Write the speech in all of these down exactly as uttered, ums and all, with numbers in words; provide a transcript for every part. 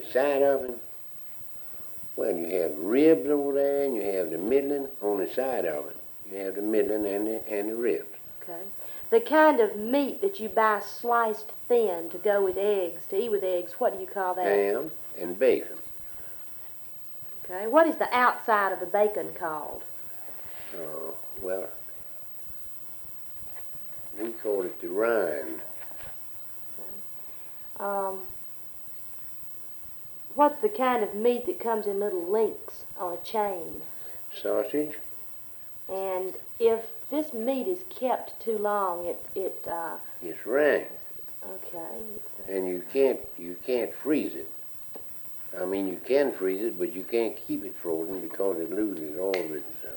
the side oven, well, you have ribs over there, and you have the middling on the side oven. You have the middling and the, and the ribs. Okay. The kind of meat that you buy sliced thin to go with eggs, to eat with eggs, what do you call that? Ham and bacon. Okay. What is the outside of the bacon called? Uh, well, we call it the rind. Okay. Um, what's the kind of meat that comes in little links on a chain? Sausage. And if this meat is kept too long, it it uh, it's rind. Okay. It's, uh, and you can't you can't freeze it. I mean, you can freeze it, but you can't keep it frozen because it loses all of its uh,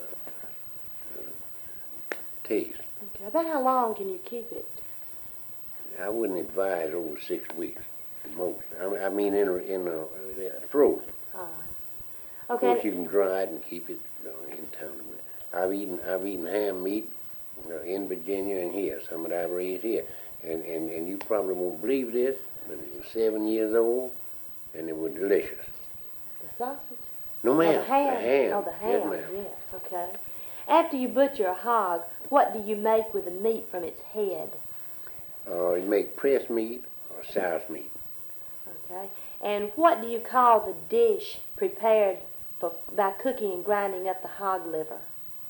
uh, taste. Okay. About how long can you keep it? I wouldn't advise over six weeks, the most. I, I mean, in a, in a, uh, frozen. All right. Okay. Of course, you can dry it and keep it uh, in town. I've eaten I've eaten ham meat uh, in Virginia and here. Some of that I've raised here, and, and and you probably won't believe this, but it was seven years old, and it was delicious. The sausage? No, ma'am. Oh, the ham. The ham. Oh, the ham. Yes, ma'am. Yes. Okay. After you butcher a hog, what do you make with the meat from its head? Uh, you make pressed meat or souse meat. Okay. And what do you call the dish prepared for, by cooking and grinding up the hog liver?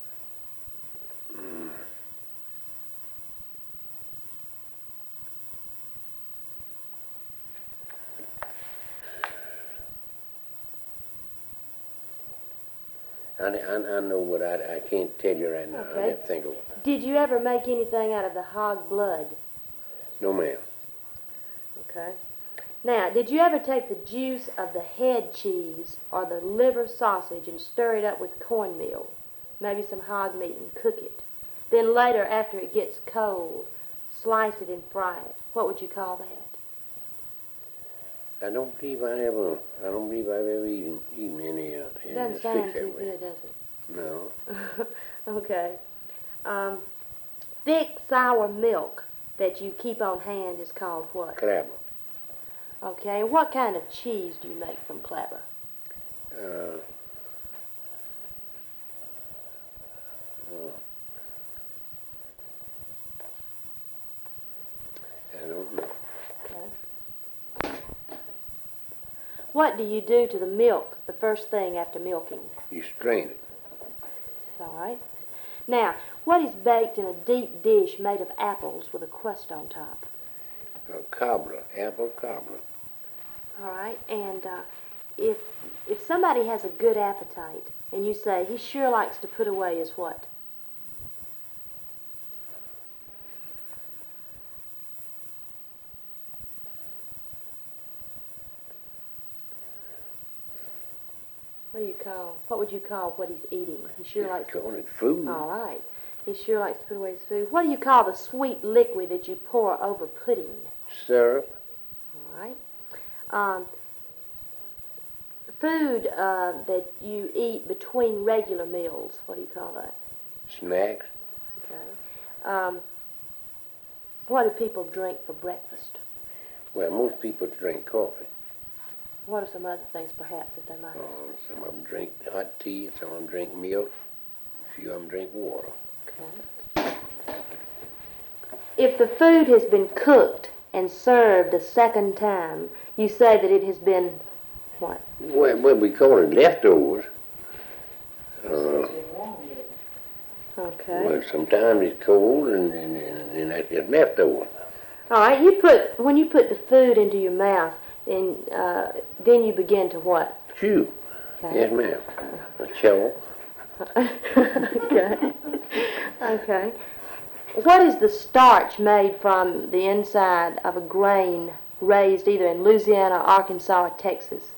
Mm. I, I, I know, but I, I can't tell you right now. Okay. I have to think of it. Did you ever make anything out of the hog blood? No, ma'am. Okay. Now, did you ever take the juice of the head cheese or the liver sausage and stir it up with cornmeal, maybe some hog meat, and cook it? Then later, after it gets cold, slice it and fry it. What would you call that? I don't believe I ever. I don't believe I've ever eaten eaten any. Uh, any Doesn't sticks sound that too way. good, does it? No. Okay. Um, thick sour milk that you keep on hand is called what? Clabber. Okay. And what kind of cheese do you make from clabber? Uh, uh, I don't know. Okay. What do you do to the milk the first thing after milking? You strain it. All right. Now, what is baked in a deep dish made of apples with a crust on top? A cobbler, apple cobbler. All right. And uh, if if somebody has a good appetite and you say he sure likes to put away his what? What do you call, what would you call what he's eating? He sure You likes to... call it food. All right. He sure likes to put away his food. What do you call the sweet liquid that you pour over pudding? Syrup. All right. Um, food uh, that you eat between regular meals, what do you call that? Snacks. Okay. Um, what do people drink for breakfast? Well, most people drink coffee. What are some other things, perhaps, that they might? Uh, some of them drink hot tea, some of them drink milk, a few of them drink water. Okay. If the food has been cooked and served a second time, you say that it has been what? Well, well we call it leftovers. Uh, Okay. well, sometimes it's cold, and, and, and, and that's just leftover. All right. You put when you put the food into your mouth, and uh, then you begin to what? Chew. Okay. Yes, ma'am. A chew. Okay. Okay. What is the starch made from the inside of a grain raised either in Louisiana, Arkansas, or Texas?